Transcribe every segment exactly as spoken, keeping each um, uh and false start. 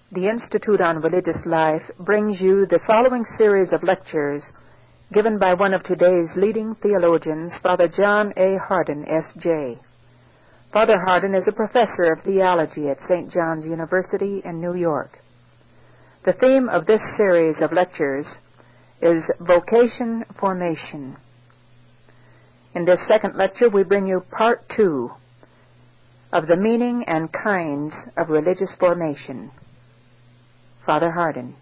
The Institute on Religious Life brings you the following series of lectures given by one of today's leading theologians, Father John A. Hardin, S J Father Hardin is a professor of theology at Saint John's University in New York. The theme of this series of lectures is Vocation Formation. In this second lecture, we bring you part two of the meaning and kinds of religious formation. Father Hardin.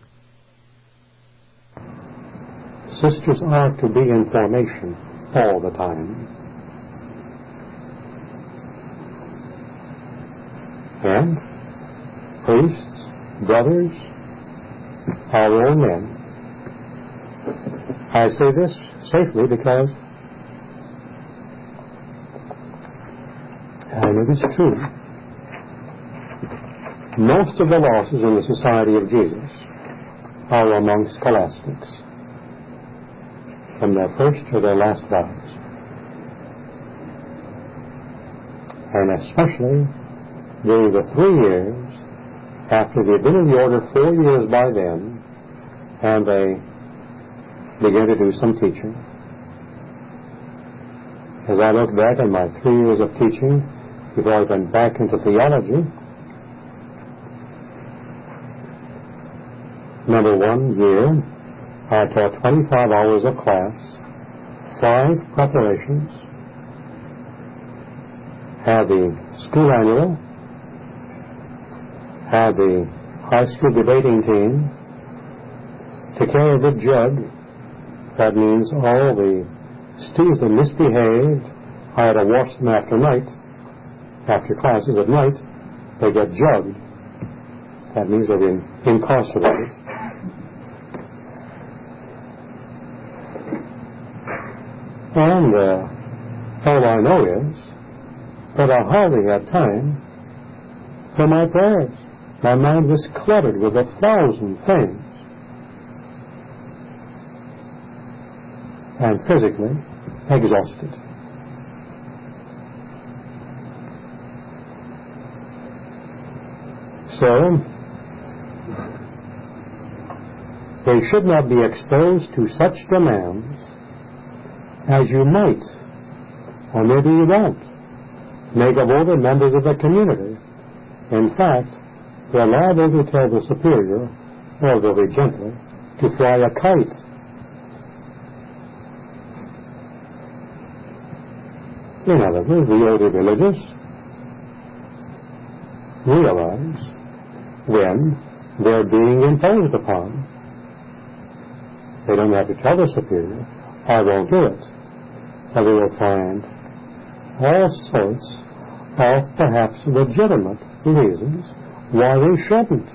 Sisters are to be in formation all the time. And priests, brothers, our own men. I say this safely because and it is true. Most of the losses in the Society of Jesus are among scholastics, from their first to their last vows. And especially during the three years after they've been in the order four years by then, and they began to do some teaching. As I look back on my three years of teaching, before I went back into theology, number one year, I taught twenty-five hours of class, five preparations, had the school annual, had the high school debating team, to carry the jug. That means all the students that misbehaved, I had to wash them after night, after classes at night, they get jugged. That means they've been incarcerated. And uh, all I know is that I hardly had time for my prayers. My mind was cluttered with a thousand things. And physically exhausted. So, they should not be exposed to such demands as you might, or maybe you won't, make of other members of the community. In fact, they're liable to tell the superior, or very gently, to fly a kite. In other words, the older religious realize when they're being imposed upon. They don't have to tell the superior, I won't do it. And they will find all sorts of perhaps legitimate reasons why they shouldn't.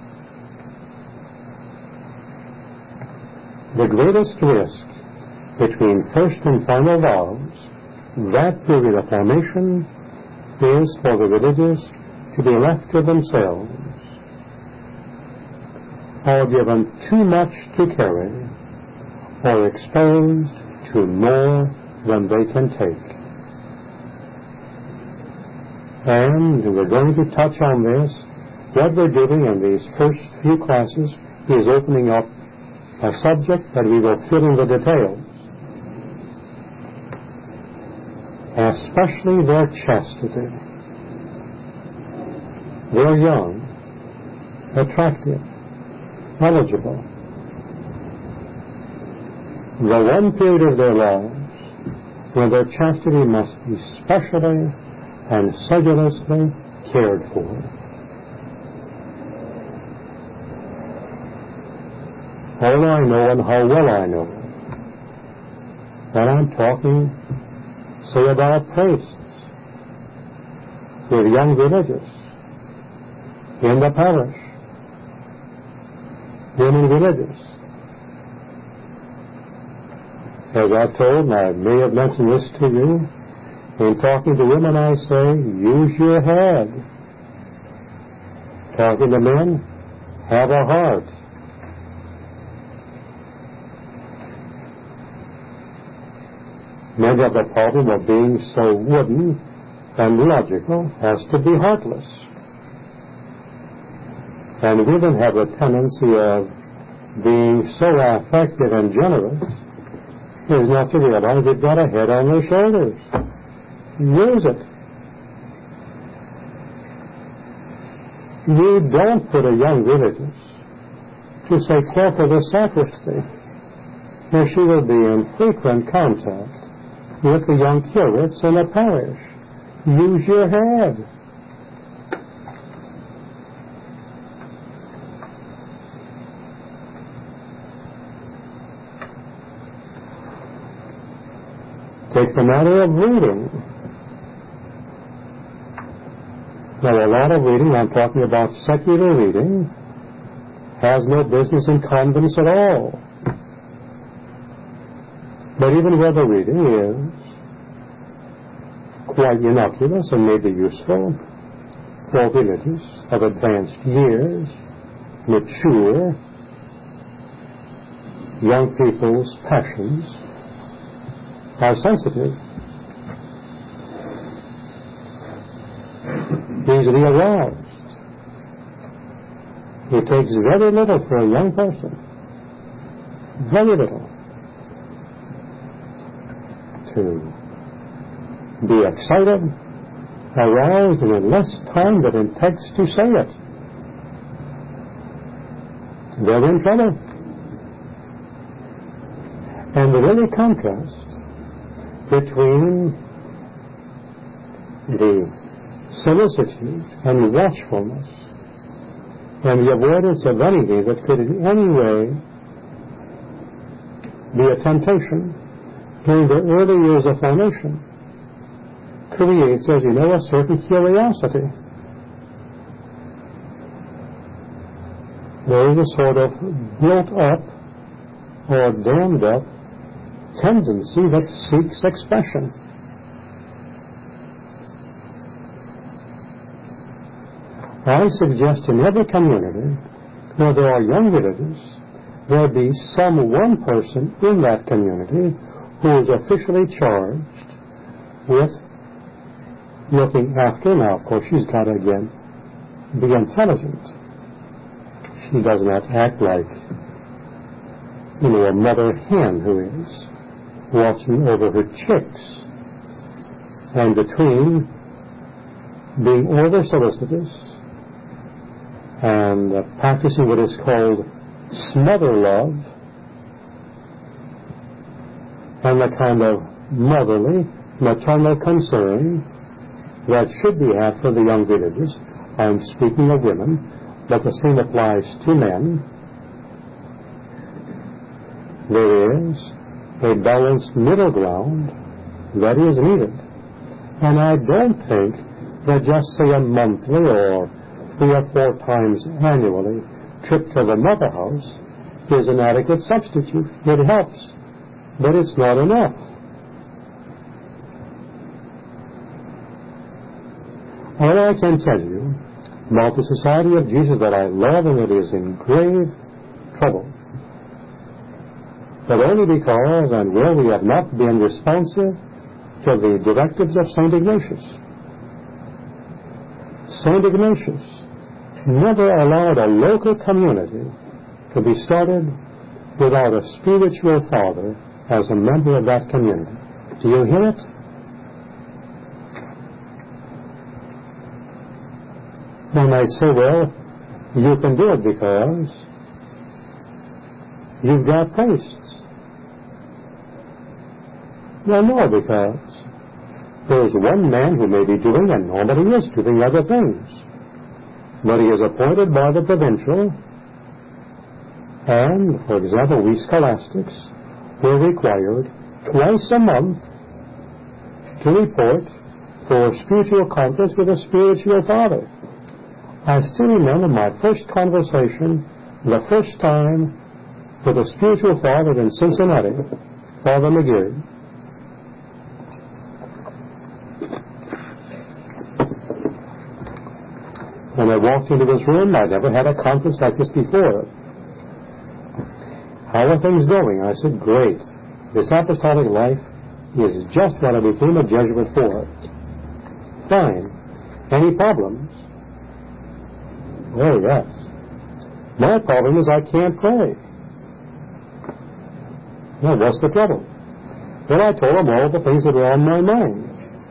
The greatest risk between first and final vows, that period of formation, is for the religious to be left to themselves, or given too much to carry, or exposed to more than they can take. And we're going to touch on this. What we're doing in these first few classes is opening up a subject that we will fill in the details, especially their chastity. They're young, attractive, eligible. The one period of their lives when their chastity must be specially and sedulously cared for. All I know and how well I know, and I'm talking, say, about priests with young religious in the parish, women religious. As I've told, and I may have mentioned this to you, in talking to women I say, use your head. Talking to men, have a heart. Many of the problem of being so wooden and logical has to be heartless. And women have a tendency of being so affected and generous is not to realize they've got a head on their shoulders. Use it. You don't put a young religious to say, care for the sacristy, where she will be in frequent contact with the young curates in a parish. Use your head. Take the matter of reading. Now, a lot of reading, I'm talking about secular reading, has no business in convents at all. But even where the reading is quite innocuous and may be useful for religious of advanced years, mature, young people's passions are sensitive, easily aroused. It takes very little for a young person, very little, to be excited, aroused, and in less time than it takes to say it. They're in trouble. And the really contrast between the solicitude and watchfulness and the avoidance of anything that could in any way be a temptation during the early years of formation creates, as you know, a certain curiosity. There is a sort of built up or dammed up tendency that seeks expression. I suggest in every community where there are young villagers, there be some one person in that community who is officially charged with looking after. Now, of course, she's got to, again, be intelligent. She does not act like, you know, a mother hen who is watching over her chicks, and between being over-solicitous and uh, practicing what is called smother love and the kind of motherly, maternal concern that should be had for the young villagers. I'm speaking of women, but the same applies to men. There is a balanced middle ground that is needed. And I don't think that just, say, a monthly or three or four times annually trip to the mother house is an adequate substitute. It helps, but it's not enough. All I can tell you about the Society of Jesus that I love and that is in grave trouble, but only because and where we have not been responsive to the directives of Saint Ignatius. Saint Ignatius never allowed a local community to be started without a spiritual father as a member of that community. Do you hear it? One might say, well, you can do it because you've got priests. Well, no, because there's one man who may be doing, and nobody is doing other things. But he is appointed by the provincial, and, for example, we scholastics were required twice a month to report for spiritual conference with a spiritual father. I still remember my first conversation, the first time, with a spiritual father in Cincinnati, Father McGee. When I walked into this room, I never had a conference like this before. How are things going? I said, great. This apostolic life is just what I became a Jesuit for. Fine. Any problems? Oh, yes. My problem is I can't pray. Well, what's the trouble? Well, I told him all the things that were on my mind.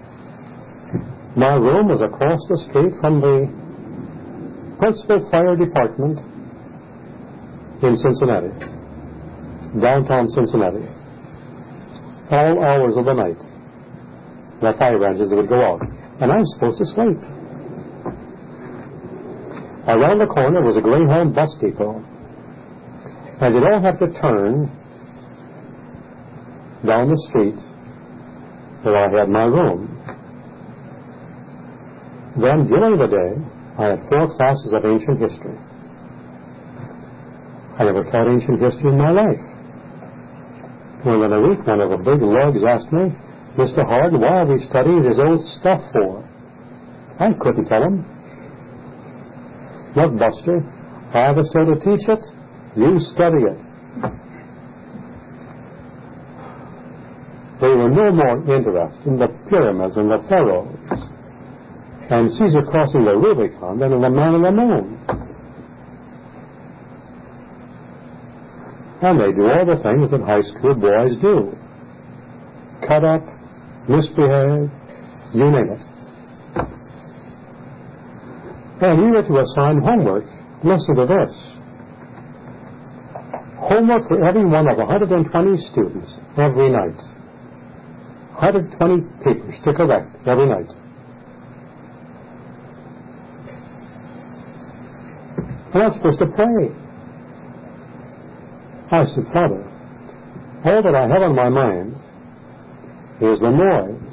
My room was across the street from the principal fire department in Cincinnati, downtown Cincinnati. All hours of the night, the fire engines would go out, and I'm supposed to sleep. Around the corner was a Greyhound bus depot, and you don't have to turn down the street where I had my room. Then, during the day, I had four classes of ancient history. I never taught ancient history in my life. When in a week, one of the big lugs asked me, Mister Hard, why are we studying this old stuff for? I couldn't tell him. Look, Buster, I was told to teach it, you study it. They were no more interested in the pyramids and the pharaohs and Caesar crossing the Rubicon than in the man in the moon. And they do all the things that high school boys do. Cut up, misbehave, you name it. And you were to assign homework. Listen to this. Homework for every one of one hundred twenty students every night. one hundred twenty papers to correct every night. And I'm supposed to pray. I said, Father, all that I have on my mind is the noise,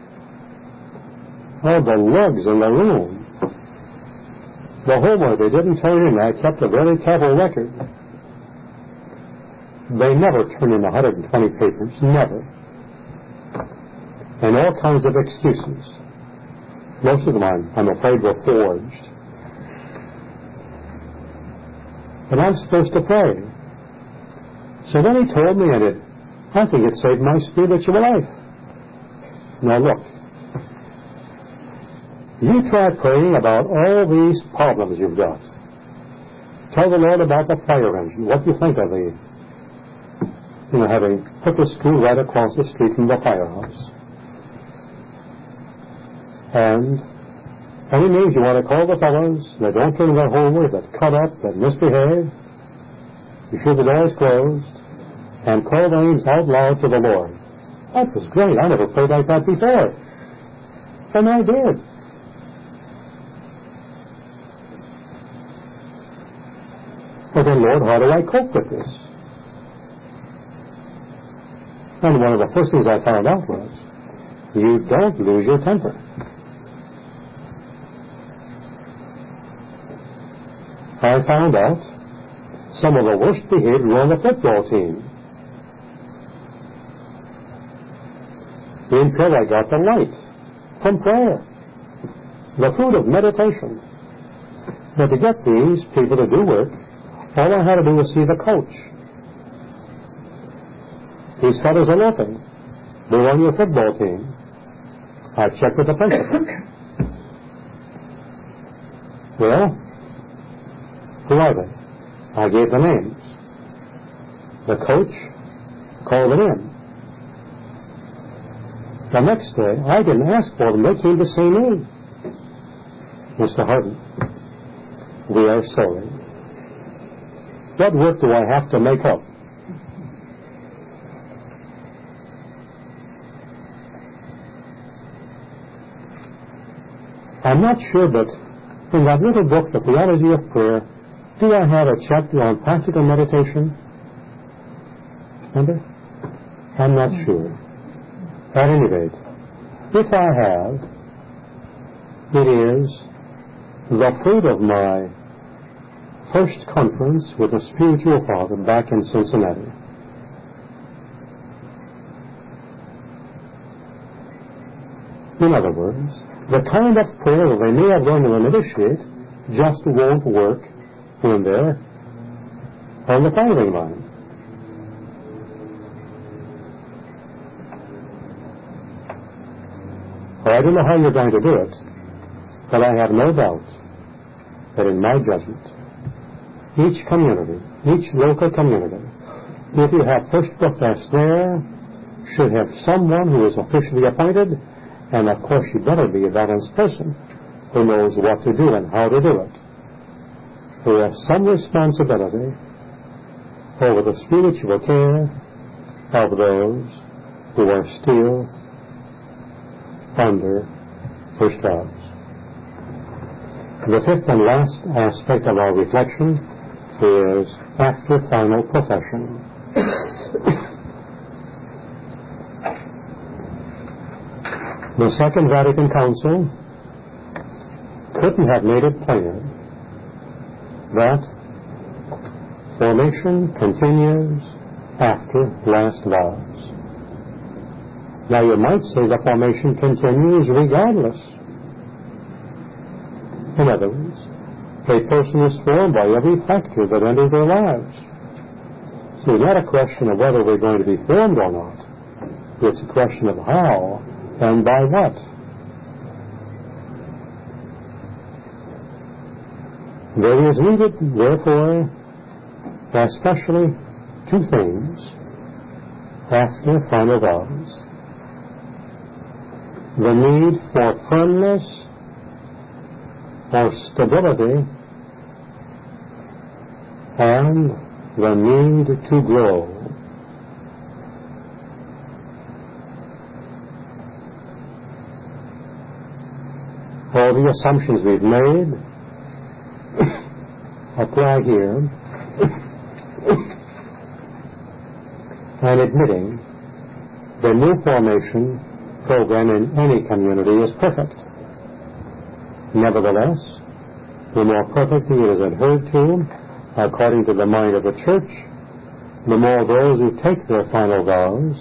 all the lugs in the room, the homework they didn't turn in. I kept a very careful record. They never turn in one hundred twenty papers, never. And all kinds of excuses. Most of them, I'm, I'm afraid, were forged. And I'm supposed to pray. So then he told me, and it, I think it saved my spiritual life. Now look, you try praying about all these problems you've got. Tell the Lord about the fire engine. What do you think of the, you know, having put the school right across the street from the firehouse? And any names you want to call the fellows that don't turn their homework, that cut up, that misbehave, you sure the door is closed, and call the names out loud to the Lord. That was great. I never prayed like that before. And I did. But then, Lord, how do I cope with this? And one of the first things I found out was, you don't lose your temper. I found out some of the worst behaved were on the football team. In prayer, I got the light from prayer, the fruit of meditation. But to get these people to do work, all I had to do was see the coach. These fellows are nothing. They're on your football team. I checked with the principal. Well, who are they? I gave the names. The coach called them in. The next day, I didn't ask for them. They came to see me. Mister Hardin, we are sorry. What work do I have to make up? I'm not sure, but in that little book, The Theology of Prayer, do I have a chapter on practical meditation? Remember? I'm not sure. At any rate, if I have, it is the fruit of my first conference with a spiritual father back in Cincinnati. In other words, the kind of prayer that they may have learned to initiate just won't work when they're on the firing line. Well, I don't know how you're going to do it, but I have no doubt that in my judgment, each community, each local community, if you have first professed there, should have someone who is officially appointed, and of course you better be a balanced person who knows what to do and how to do it, who has some responsibility over the spiritual care of those who are still under first vows. The fifth and last aspect of our reflection is after final profession. The Second Vatican Council couldn't have made it plainer that formation continues after last vows. Now you might say the formation continues regardless. In other words, a person is formed by every factor that enters their lives. So it's not a question of whether we're going to be formed or not. It's a question of how and by what. There is needed, therefore, especially two things after final vows. The need for firmness or stability and the need to grow. All the assumptions we've made apply here, and admitting the new formation program in any community is perfect. Nevertheless, the more perfectly it is adhered to, according to the mind of the Church, the more those who take their final vows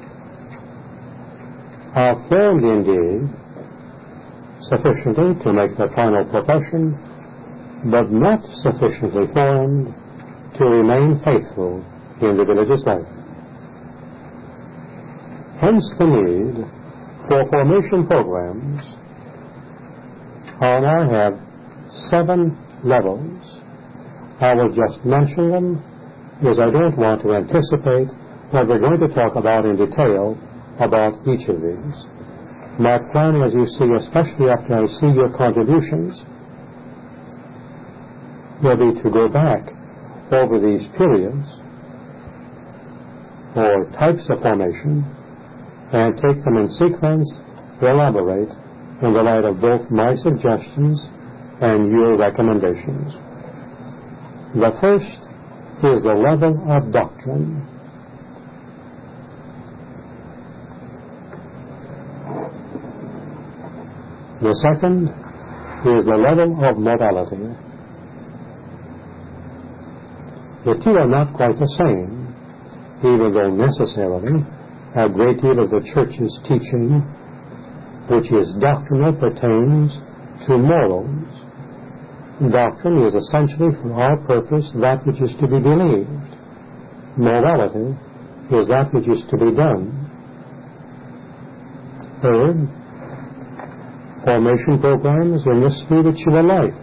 are formed indeed sufficiently to make the final profession, but not sufficiently formed to remain faithful in the religious life. Hence the need for formation programs. And I have seven levels. I will just mention them because I don't want to anticipate what we're going to talk about in detail about each of these. My plan, as you see, especially after I see your contributions, will be to go back over these periods or types of formation and take them in sequence, elaborate in the light of both my suggestions and your recommendations. The first is the level of doctrine. The second is the level of modality. The two are not quite the same, even though necessarily a great deal of the Church's teaching, which is doctrinal, pertains to morals. Doctrine is essentially for our purpose that which is to be believed. Morality is that which is to be done. Third, formation programs in the spiritual life.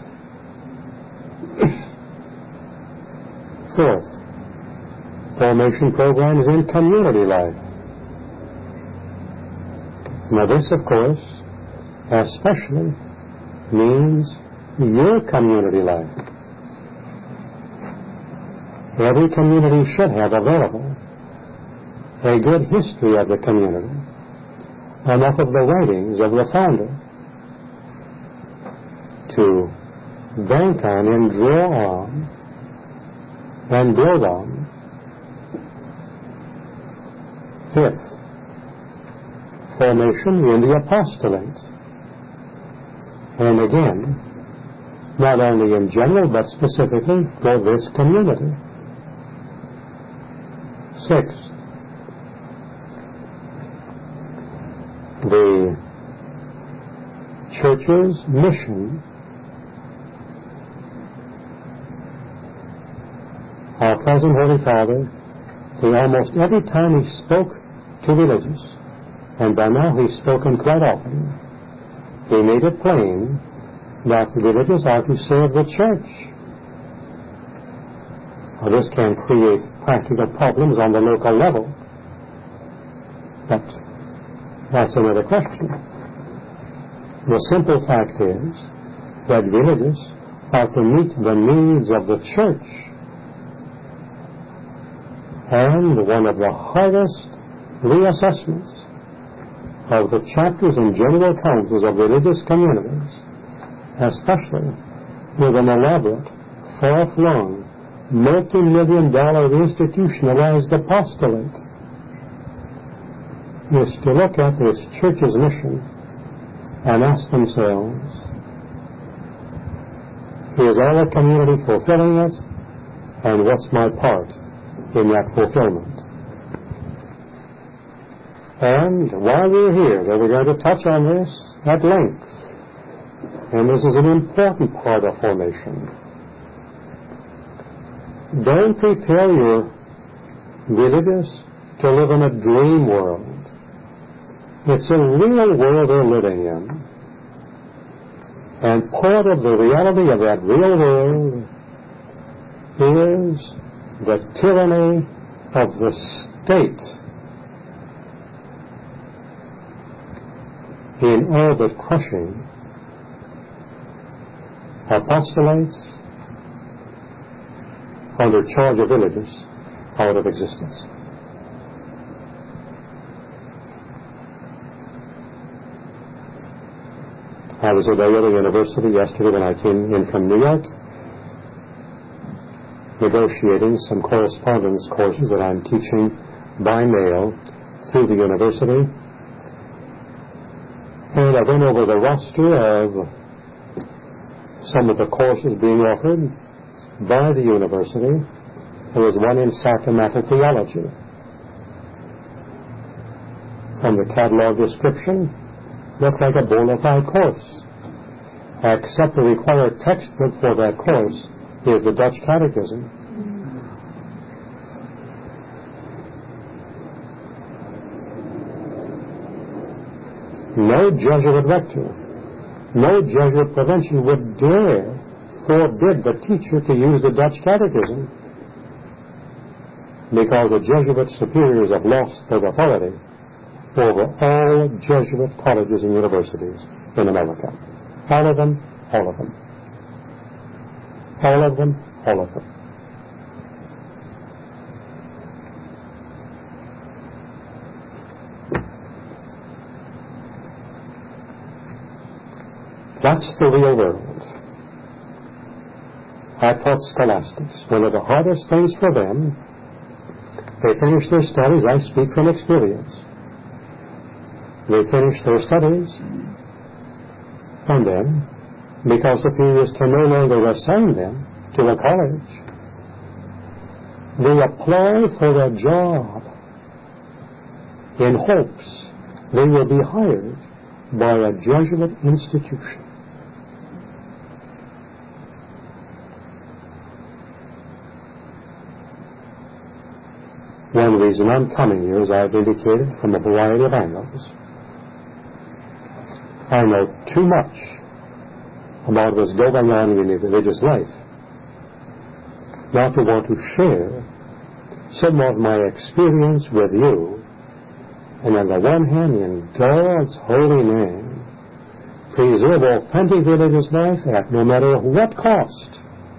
Fourth, formation programs in community life. Now this, of course, especially means your community life. Every community should have available a good history of the community, enough of the writings of the founder to bank on and draw on and build on. Fifth, formation in the apostolate. And again, not only in general, but specifically for this community. Sixth, the Church's mission. Our present Holy Father, he almost every time he spoke to religious, and by now he's spoken quite often, he made it plain that the religious are to serve the Church. Now, this can create practical problems on the local level, but that's another question. The simple fact is that villages are to meet the needs of the church, and one of the hardest reassessments of the chapters and general councils of religious communities, especially with an elaborate, far-flung, multi-million dollar institutionalized apostolate, is to look at this church's mission and ask themselves, is our community fulfilling it, and what's my part in that fulfillment? And while we're here, we're going to touch on this at length, and this is an important part of formation. Don't prepare your villages to live in a dream world. It's a real world they're living in. And part of the reality of that real world is the tyranny of the state in all but crushing apostolates under charge of villages out of existence. I was at Loyola University yesterday when I came in from New York, negotiating some correspondence courses that I'm teaching by mail through the university. And I went over the roster of some of the courses being offered by the university. There was one in sacramental theology. From the catalog description, looked like a bona fide course, except the required textbook for that course is the Dutch Catechism. No Jesuit rector, no Jesuit provincial would dare forbid the teacher to use the Dutch Catechism, because the Jesuit superiors have lost their authority over all Jesuit colleges and universities in America. All of them, all of them. All of them, all of them. That's the real world. I taught scholastics. One of the hardest things for them, they finish their studies, I speak from experience. They finish their studies, and then, because superiors can no longer assign them to a college, they apply for a job in hopes they will be hired by a Jesuit institution. One reason I'm coming here, as I've indicated, from a variety of angles. I know too much about what's going on in the religious life not to want to share some of my experience with you, and on the one hand, in God's holy name, preserve authentic religious life at no matter what cost.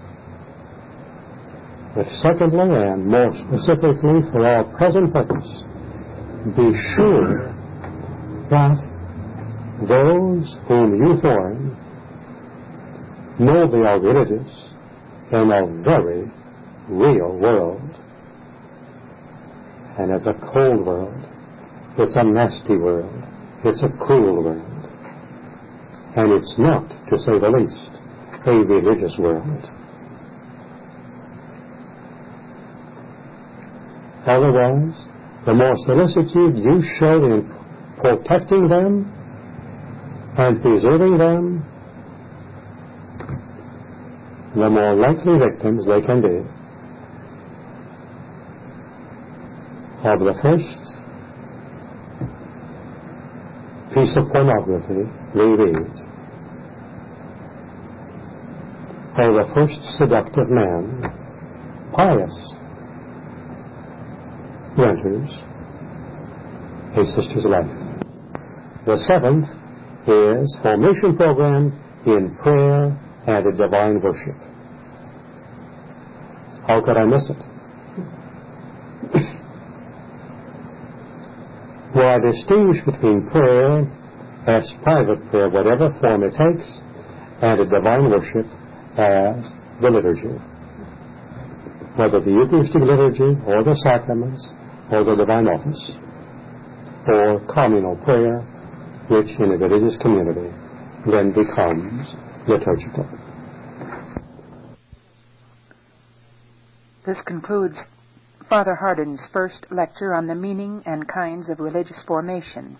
But secondly, and more specifically for our present purpose, be sure that those whom you form know they are religious in a very real world. And it's a cold world. It's a nasty world. It's a cruel world. And it's not, to say the least, a religious world. Otherwise, the more solicitude you show in protecting them and preserving them, the more likely victims they can be of the first piece of pornography they read, or the first seductive man pious who enters a sister's life. The seventh is formation program in prayer and in divine worship. How could I miss it? Well, I distinguish between prayer as private prayer, whatever form it takes, and a divine worship as the liturgy. Whether the Eucharistic liturgy, or the sacraments, or the divine office, or communal prayer, which in a religious community then becomes liturgical. This concludes Father Hardin's first lecture on the meaning and kinds of religious formation.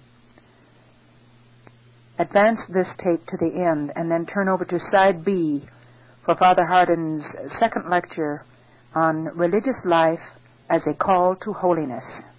Advance this tape to the end and then turn over to side B for Father Hardin's second lecture on religious life as a call to holiness.